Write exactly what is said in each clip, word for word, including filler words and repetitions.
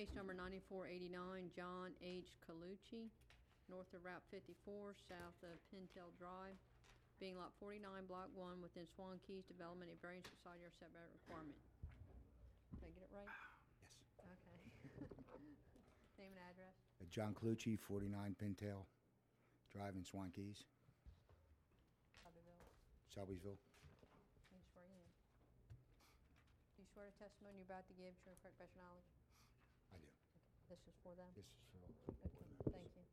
Case number ninety-four eighty-nine, John H. Colucci, north of Route fifty-four, south of Pintail Drive, being lot forty-nine, block one, within Swan Keys Development, a variance for side yard setback requirement. Did I get it right? Yes. Okay. Name and address? Uh, John Colucci, forty-nine Pintail Drive in Swan Keys, Abbeville. Selbyville. Please swear you in. Do you swear the testimony you're about to give true and correct best of your knowledge? I do. Okay. This is for them? This is for all. Okay, thank you.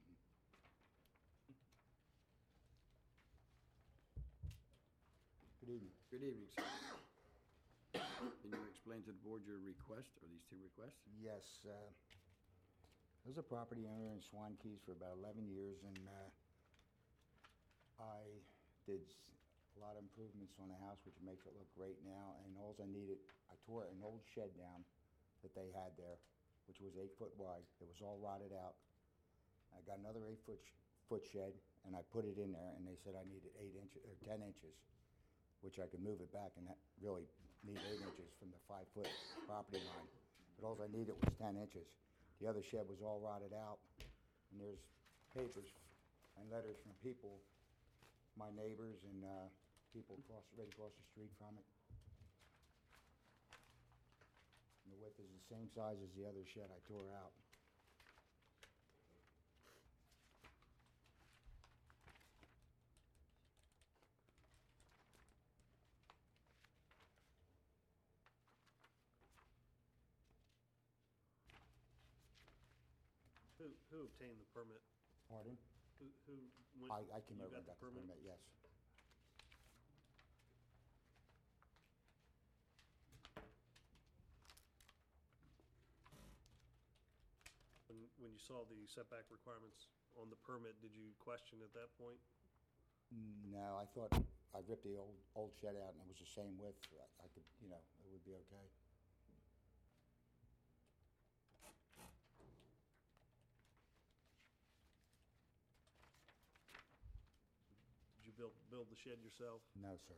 Good evening. Good evening, sir. Can you explain to the board your request, or these two requests? Yes, uh, I was a property owner in Swan Keys for about eleven years, and uh, I did s- a lot of improvements on the house, which makes it look great now, and alls I needed, I tore an old shed down that they had there, which was eight foot wide. It was all rotted out. I got another eight foot, sh- foot shed, and I put it in there, and they said I needed eight inches, or ten inches, which I could move it back, and that really need eight inches from the five foot property line. But alls I needed was ten inches. The other shed was all rotted out, and there's papers and letters from people, my neighbors and uh, people across, right across the street from it. And the width is the same size as the other shed I tore out. Who, who obtained the permit? Pardon? Who, who? when I, I came you over and got got the permit, yes. When, when you saw the setback requirements on the permit, did you question at that point? No, I thought I ripped the old, old shed out and it was the same width. I I could, you know, it would be okay. Did you build, build the shed yourself? No, sir.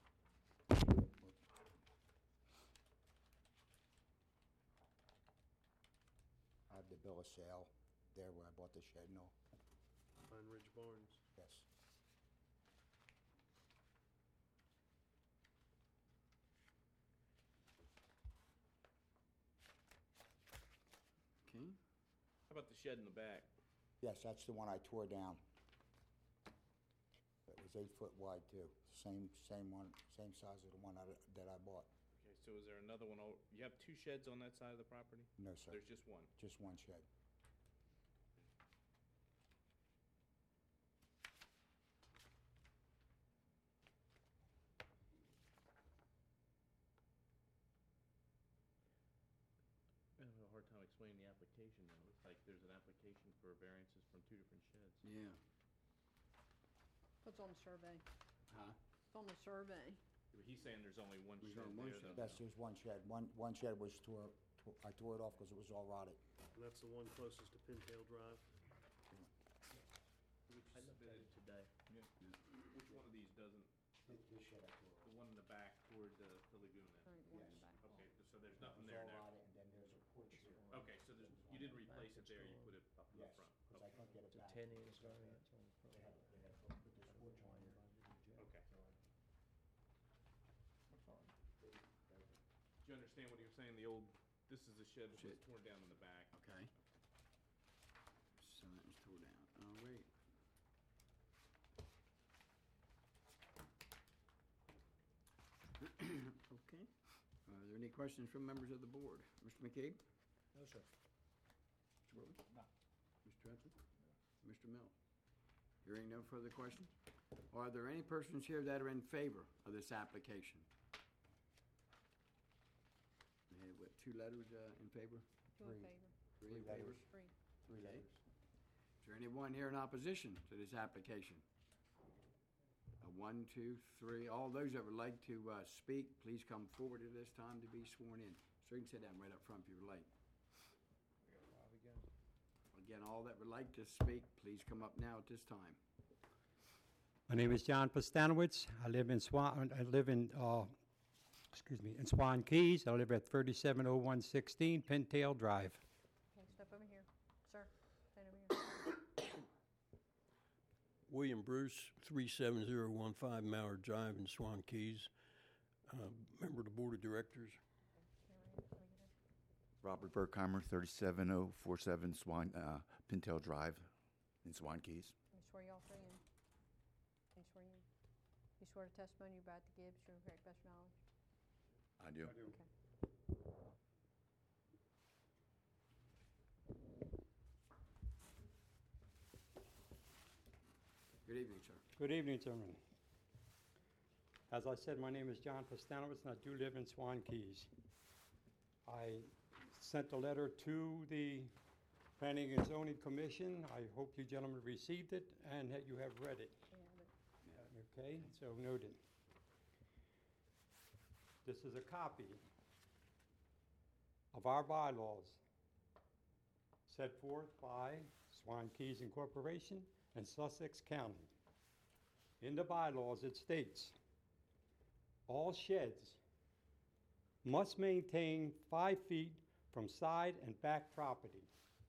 I have the bill of sale there where I bought the shed and all. Pine Ridge Barns? Yes. Okay. How about the shed in the back? Yes, that's the one I tore down. It was eight foot wide too. Same, same one, same size as the one I- that I bought. Okay, so is there another one? o- You have two sheds on that side of the property? No, sir. There's just one? Just one shed. I have a hard time explaining the application now. It's like there's an application for variances from two different sheds. Yeah. What's on the survey? Huh? It's on the survey. But he's saying there's only one There's shed only one there, shed. though. Yes, there's one shed. One, one shed was tore, tore- I tore it off because it was all rotted. And that's the one closest to Pintail Drive? Which I looked at it today. Yeah. Which one of these doesn't, This shed I tore off. the one in the back toward the the lagoon All then? right, one in the Yes. back. Okay, so there's It nothing was there all now? rotted, and then there's a porch here. Okay, so there's, you didn't replace it there, you put it up in the Yes, front? because I Okay. couldn't get it back. ten inch variance on the They front. had, they had to put this porch on here. Okay. So I- Do you understand what he was saying? The old, this is the shed that was Shed. torn down in the back. Okay. So that was tore down. All right. Okay. Are there any questions from members of the board? Mister McCabe? No, sir. Mister Wilson? No. Mister Hudson? Mister Mill? Hearing no further questions? Are there any persons here that are in favor of this application? We have, what, two letters uh, in favor? Two in Three. favor? Three Three in favor? letters. Three. Three Okay. letters. Is there anyone here in opposition to this application? Uh, One, two, three. All those that would like to uh, speak, please come forward at this time to be sworn in. So you can sit down right up front if you would like. Again. Again, all that would like to speak, please come up now at this time. My name is John Postanowitz. I live in Swan, I live in, uh, excuse me, in Swan Keys. I live at thirty-seven oh one sixteen Pintail Drive. William Bruce, three seven zero one five Mallard Drive in Swan Keys. Uh, Member of the Board of Directors. Robert Berkheimer, thirty-seven oh four seven Swan, uh, Pintail Drive in Swan Keys. You swear you all three in? You swear you, you swear the testimony you're about to give is true and correct best of your knowledge? I do. Okay. Good evening, sir. Good evening, gentlemen. As I said, my name is John Postanowitz, and I do live in Swan Keys. I sent a letter to the Planning and Zoning Commission. I hope you gentlemen received it and that you have read it. Yeah, but Okay, so noted. This is a copy of our bylaws set forth by Swan Keys Incorporation and Sussex County. In the bylaws, it states, all sheds must maintain five feet from side and back property.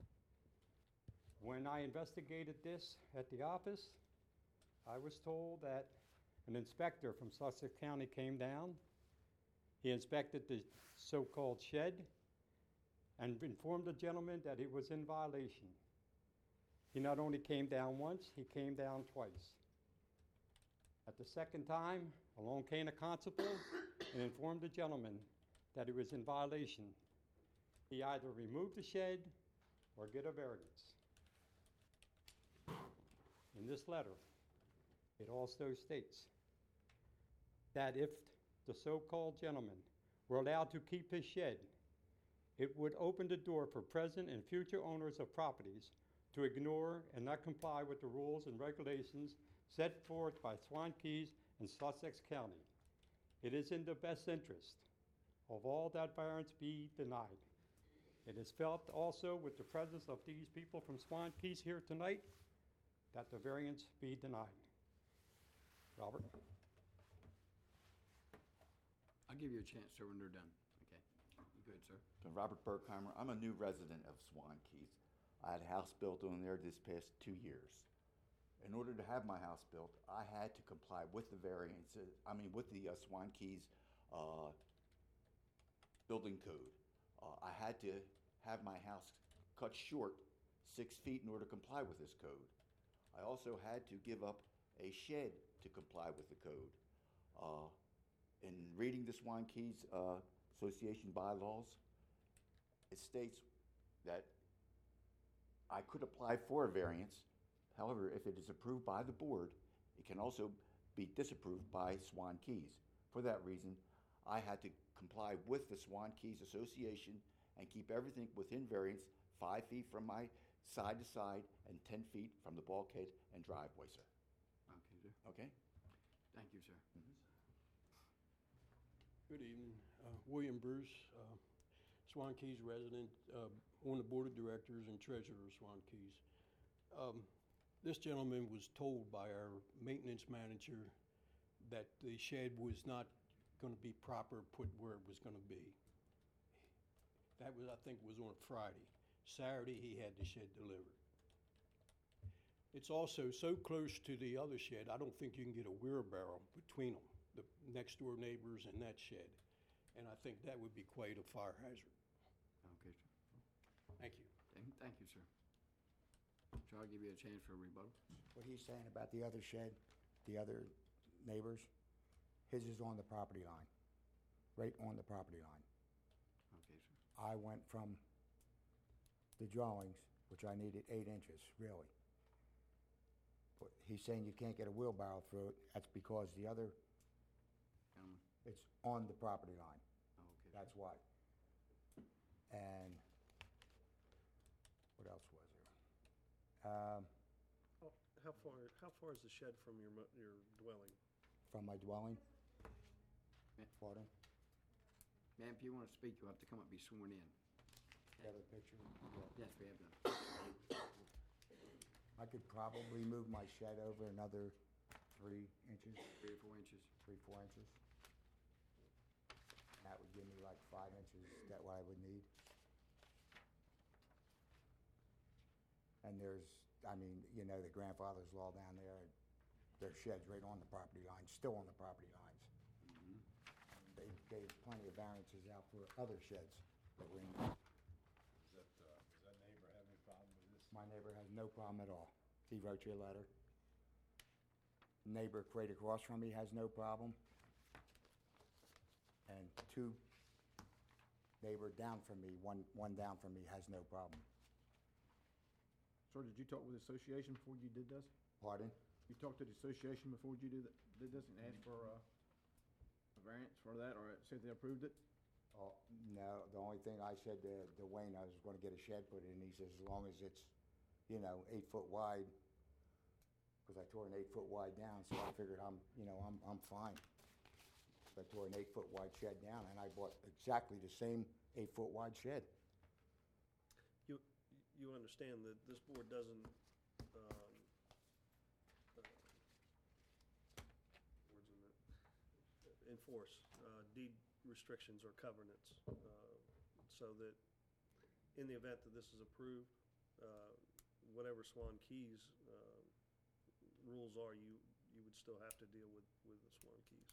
When I investigated this at the office, I was told that an inspector from Sussex County came down. He inspected the so-called shed and informed the gentleman that it was in violation. He not only came down once, he came down twice. At the second time, along came a constable and informed the gentleman that it was in violation. He either removed the shed or get a variance. In this letter, it also states that if the so-called gentleman were allowed to keep his shed, it would open the door for present and future owners of properties to ignore and not comply with the rules and regulations set forth by Swan Keys and Sussex County. It is in the best interest of all that variance be denied. It is felt also with the presence of these people from Swan Keys here tonight that the variance be denied. Robert? I'll give you a chance, sir, when they're done. Okay. You good, sir? So Robert Berkheimer, I'm a new resident of Swan Keys. I had a house built on there this past two years. In order to have my house built, I had to comply with the variances, I mean, with the uh, Swan Keys uh, building code. Uh, I had to have my house cut short six feet in order to comply with this code. I also had to give up a shed to comply with the code. Uh, in reading the Swan Keys uh, Association bylaws, it states that I could apply for a variance. However, if it is approved by the board, it can also be disapproved by Swan Keys. For that reason, I had to comply with the Swan Keys Association and keep everything within variance, five feet from my side to side and ten feet from the bulkhead and driveway, sir. Okay, sir. Okay? Thank you, sir. Good evening. Uh, William Bruce, uh, Swan Keys resident, uh, on the Board of Directors and Treasurer of Swan Keys. Um, This gentleman was told by our maintenance manager that the shed was not going to be proper put where it was going to be. That was, I think, was on a Friday. Saturday, he had the shed delivered. It's also so close to the other shed, I don't think you can get a wheelbarrow between them, the next door neighbors and that shed. And I think that would be quite a fire hazard. Okay, sir. Thank you. Thank thank you, sir. Shall I give you a chance for a rebuttal? What he's saying about the other shed, the other neighbors, his is on the property line, right on the property line. Okay, sir. I went from the drawings, which I needed eight inches, really. But he's saying you can't get a wheelbarrow through it. That's because the other, Gentlemen. it's on the property line. Oh, okay. sir. That's why. And what else was there? Um, How how far, how far is the shed from your, mo- your dwelling? From my dwelling, Ma- pardon, Ma'am, if you want to speak, you'll have to come up and be sworn in. the other picture. Yes, we have done. I could probably move my shed over another three inches, Three or four inches. three, four inches. That would give me like five inches, that what I would need. And there's, I mean, you know, the grandfather's law down there, their shed's right on the property line, still on the property lines. They gave plenty of variances out for other sheds that were in there. Does that, uh, does that neighbor have any problem with this? My neighbor has no problem at all. He wrote you a letter. Neighbor right across from me has no problem. And two neighbor down from me, one, one down from me has no problem. Sir, did you talk with the association before you did this? Pardon? You talked to the association before you did, th- did this and asked for, uh, a variance for that, or said they approved it? Oh, no, the only thing I said to, to Wayne, I was gonna get a shed put in, he says, as long as it's, you know, eight foot wide, because I tore an eight foot wide down, so I figured I'm, you know, I'm, I'm fine. So I tore an eight foot wide shed down, and I bought exactly the same eight foot wide shed. You, you understand that this board doesn't, um, uh, words in it, enforce, uh, deed restrictions or covenants, uh, so that in the event that this is approved, uh, whatever Swan Keys, uh, rules are, you, you would still have to deal with, with the Swan Keys.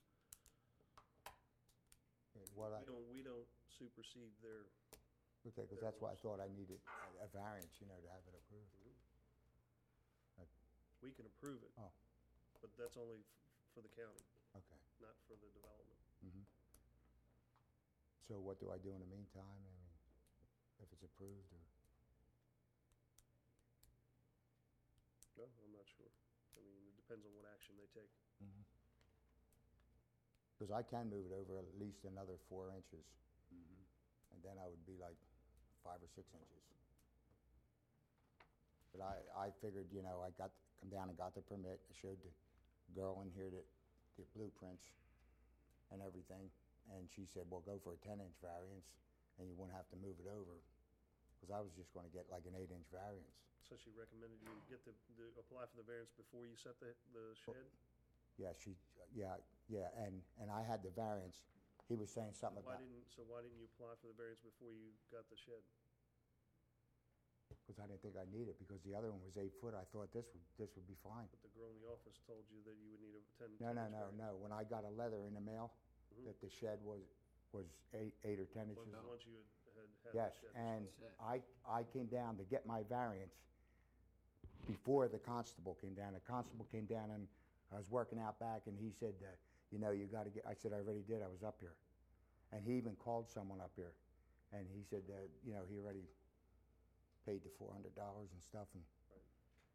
What I, We don't, we don't supersede their, okay, because that's why I thought I needed a, a variance, you know, to have it approved. we can approve it, Oh, but that's only f- for the county, okay. not for the development. Mhm. So what do I do in the meantime? I mean, if it's approved or? No, I'm not sure. I mean, it depends on what action they take. Because I can move it over at least another four inches. And then I would be like five or six inches. But I, I figured, you know, I got, come down and got the permit. I showed the girl in here that, the blueprints and everything. And she said, well, go for a ten inch variance and you won't have to move it over. Because I was just gonna get like an eight inch variance. So she recommended you get the, the, apply for the variance before you set the, the shed? Yeah, she, yeah, yeah, and, and I had the variance. He was saying something Why about, didn't, so why didn't you apply for the variance before you got the shed? because I didn't think I needed it, because the other one was eight foot. I thought this would, this would be fine. But the girl in the office told you that you would need a ten. No, no, 10 no, inch no. When I got a letter in the mail Mhm. that the shed was, was eight, eight or ten variance. inches. Once, once you had, had had Yes, the shed. and Set. I, I came down to get my variance before the constable came down. The constable came down and I was working out back and he said, uh, you know, you gotta get, I said, I already did, I was up here. And he even called someone up here and he said that, you know, he already paid the four hundred dollars and stuff and. Right.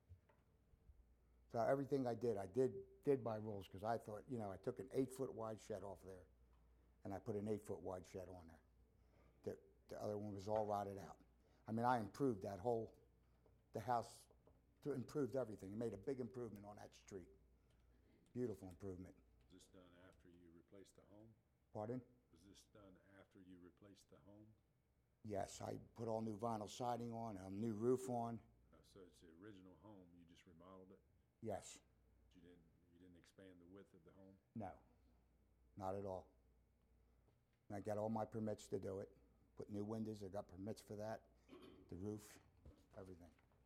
So everything I did, I did, did by rules, cause I thought, you know, I took an eight foot wide shed off there and I put an eight foot wide shed on there. The, the other one was all rotted out. I mean, I improved that whole, the house, to improved everything. It made a big improvement on that street. Beautiful improvement. Was this done after you replaced the home? Pardon? Was this done after you replaced the home? Yes, I put all new vinyl siding on, a new roof on. Uh, so it's the original home, you just remodeled it? Yes. You didn't, you didn't expand the width of the home? No, not at all. And I got all my permits to do it. Put new windows, I got permits for that, the roof, everything.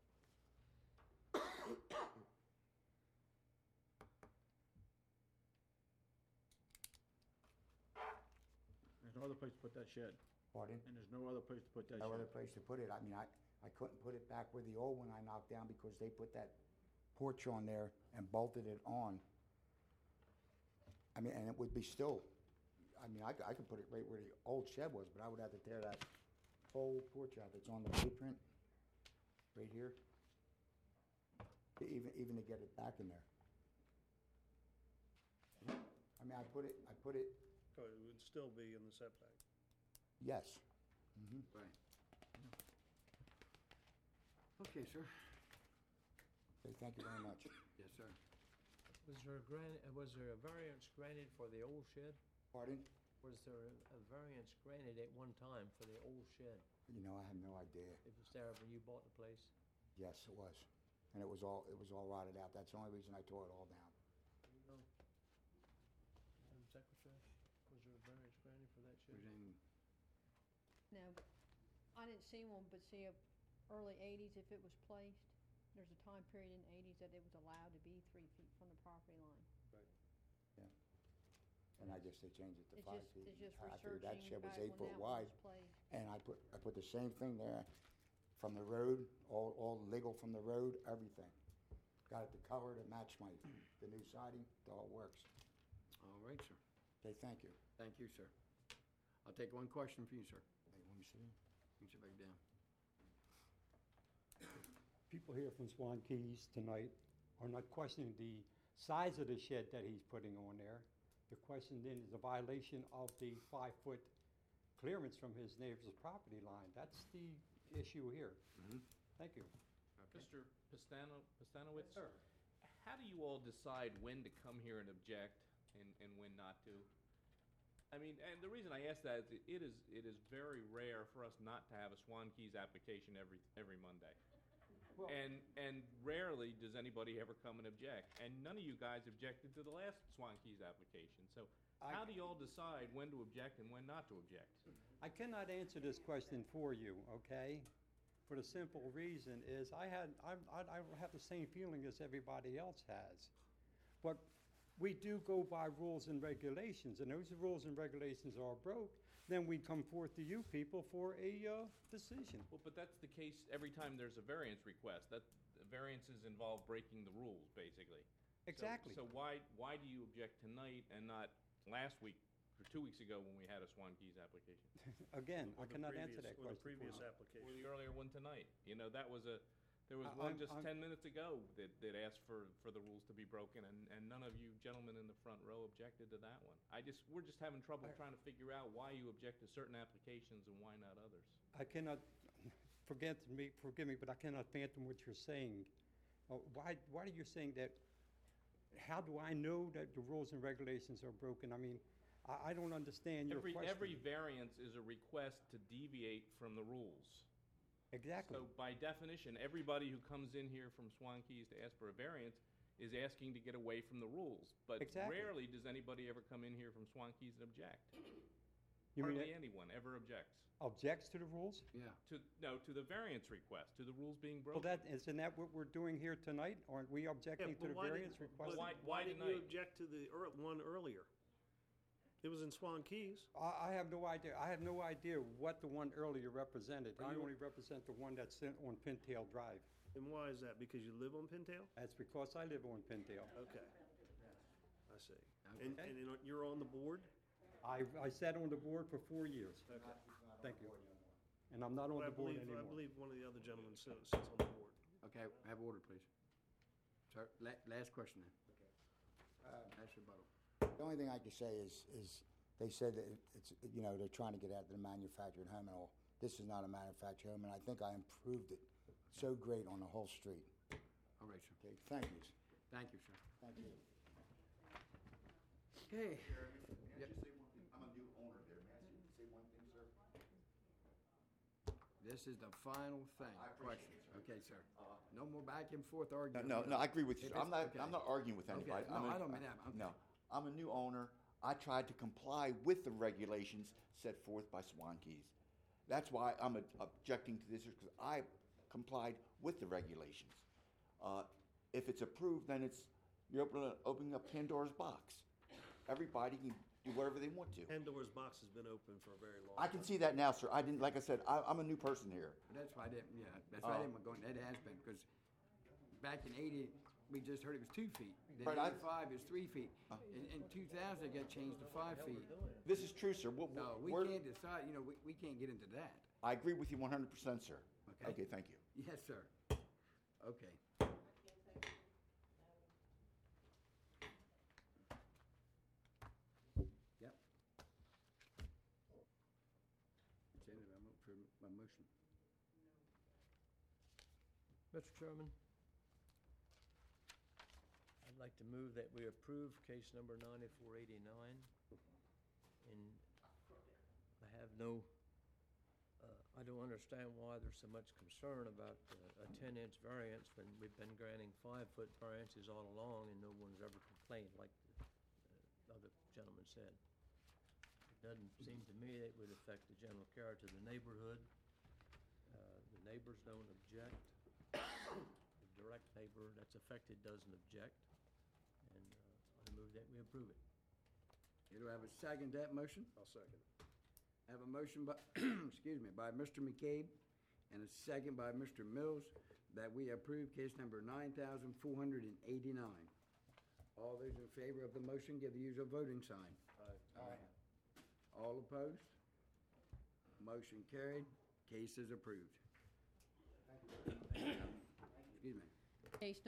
There's no other place to put that shed, Pardon? and there's no other place to put that No shed. other place to put it. I mean, I, I couldn't put it back where the old one I knocked down because they put that porch on there and bolted it on. I mean, and it would be still, I mean, I, c- I could put it right where the old shed was, but I would have to tear that whole porch out that's on the blueprint, right here. To even, even to get it back in there. I mean, I put it, I put it, Oh, it would still be in the setback. yes. Mhm. Right. Okay, sir. Okay, thank you very much. Yes, sir. Was there a grant, uh, was there a variance granted for the old shed? Pardon? Was there a a variance granted at one time for the old shed? You know, I have no idea. It was there when you bought the place? Yes, it was. And it was all, it was all rotted out. That's the only reason I tore it all down. You know? Madam Secretary, was there a variance granted for that shed? Was in- No, but I didn't see one, but see, uh, early eighties, if it was placed, there's a time period in the eighties that it was allowed to be three feet from the property line. And I guess they changed it to It's five just, feet. it's just I figured that researching shed was back eight when foot that one wide. was placed. And I put, I put the same thing there, from the road, all, all legal from the road, everything. Got it to color to match my, the new siding, it all works. All right, sir. Okay, thank you. Thank you, sir. I'll take one question from you, sir. Hey, let me see. You can sit back down. People here from Swan Keys tonight are not questioning the size of the shed that he's putting on there. The question then is a violation of the five-foot clearance from his neighbor's property line. That's the issue here. Mhm. Thank you. Mister Pistano, Pistanowitz? Sir. How do you all decide when to come here and object and, and when not to? I mean, and the reason I ask that is that it is, it is very rare for us not to have a Swan Keys application every, every Monday. Well- And, and rarely does anybody ever come and object. And none of you guys objected to the last Swan Keys application. So I- how do you all decide when to object and when not to object? I cannot answer this question for you, okay? For the simple reason is I had, I'm, I, I have the same feeling as everybody else has. But we do go by rules and regulations, and those rules and regulations are broke, then we come forth to you people for a, uh, decision. Well, but that's the case every time there's a variance request. That, variances involve breaking the rules, basically. So- Exactly. So why, why do you object tonight and not last week, or two weeks ago when we had a Swan Keys application? Again, I Or the cannot answer previous- that Or the question. previous Or application. the earlier one tonight? You know, that was a, there was I- one I'm- just I'm- ten minutes ago that, that asked for, for the rules to be broken, and, and none of you gentlemen in the front row objected to that one. I just, we're just having trouble I- trying to figure out why you object to certain applications and why not others. I cannot, forget me, forgive me, but I cannot fathom what you're saying. Uh, Why, why are you saying that? How do I know that the rules and regulations are broken? I mean, I, I don't understand your Every, question. every variance is a request to deviate from the rules. Exactly. So by definition, everybody who comes in here from Swan Keys to ask for a variance is asking to get away from the rules. But Exactly. rarely does anybody ever come in here from Swan Keys and object. You mean Hardly anyone ever objects. objects to the rules? Yeah. To, no, to the variance request, to the rules being Well, broken. that, isn't that what we're doing here tonight? Aren't we objecting to but the why variance didn't- request? but Why- Why why didn't you tonight? object to the ear- one earlier? It was in Swan Keys. I, I have no idea. I have no idea what the one earlier represented. Are I you- only represent the one that's in- on Pintail Drive. And why is that? Because you live on Pintail? That's because I live on Pintail. Okay. I see. And, Okay. and then you're on the board? I, I sat on the board for four years. Okay. Thank you. And I'm not on Well, I the board believe, I anymore. believe one of the other gentlemen sits sits on the board. Okay, have order, please. Sir, la- last question then. Uh, Last rebuttal. The only thing I can say is, is they said that it's, you know, they're trying to get out of the manufactured home and all. This is not a manufactured home, and I think I improved it so great on the whole street. All right, sir. Okay, thank you. Thank you, sir. Thank you. Okay. May I just say one thing? I'm a new owner there. May I say- say one thing, sir? This is the final thing. I appreciate Question. it, sir. Okay, sir. Uh, No more back and forth No, arguing. no, no, I agree with you. If sir. I'm it's- not, I'm not arguing with Okay, anybody. no, I'm a- I don't mean that. Okay. No, I'm a new owner. I tried to comply with the regulations set forth by Swan Keys. That's why I'm a- objecting to this, because I complied with the regulations. Uh, If it's approved, then it's, you're opening, opening up Pandora's box. Everybody can do whatever they want to. Pandora's box has been open for a very long I time. can see that now, sir. I didn't, like I said, I, I'm a new person here. That's why I didn't, yeah, that's why I Uh, didn't go, that has been, because back in eighty, we just heard it was two feet. Then Right, I- eighty-five is three feet. In, in two thousand, it got changed to five feet. This is true, sir. What- No, we we're- can't decide, you know, we, we can't get into that. I agree with you one hundred percent, sir. Okay. Okay, thank you. Yes, sir. Okay. Yep. That's it, I'm up for my motion. Mister Chairman, I'd like to move that we approve case number ninety-four eighty-nine. And I have no, uh, I don't understand why there's so much concern about uh, a ten-inch variance when we've been granting five-foot variances all along and no one's ever complained, like the uh, other gentleman said. It doesn't seem to me that it would affect the general character of the neighborhood. Uh, The neighbors don't object. The direct neighbor that's affected doesn't object. And uh, I move that we approve it. Do I have a second to that motion? I'll second. I have a motion by, excuse me, by Mister McCabe and a second by Mister Mills that we approve case number nine thousand four hundred eighty-nine. All those in favor of the motion give the usual voting sign. Aye. All opposed? Motion carried. Case is approved. Excuse me. Case